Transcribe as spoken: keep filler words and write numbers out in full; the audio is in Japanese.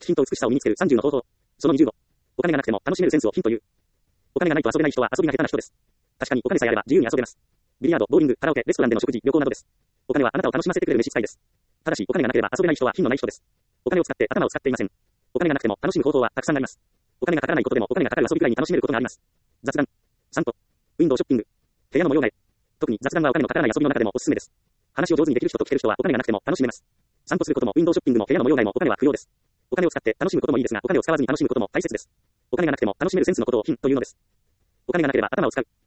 品と美しさを身につけるさんじゅうの方法。そのにじゅうご。お金がなくても楽しめるセンスを品という。お金がないと遊べない人は遊びが下手な人です。確かにお金さえあれば自由に遊べます。ビリヤード、ボーリング、カラオケ、レストランでの食事、旅行などです。お金はあなたを楽しませてくれる召使いです。ただし、お金がなければ遊べない人は品のない人です。お金を使って頭を使っていません。お金がなくても楽しむ方法はたくさんあります。お金がかからないことでもお金がかかる遊びくらいに楽しめることがあります。雑談。散歩。ウィンドウショッピング。部屋の模様替え。特に雑談はお金のかからない遊びの中でもおすすめです。話を上手にできる人と聞ける人はお金がなくても楽しめます。散歩することもウィンドウショッピングも部屋の模様替えもお金は不要です。お金を使って楽しむこともいいですが、お金を使わずに楽しむことも大切です。お金がなくても楽しめるセンスのことを品というのです。お金がなければ頭を使う。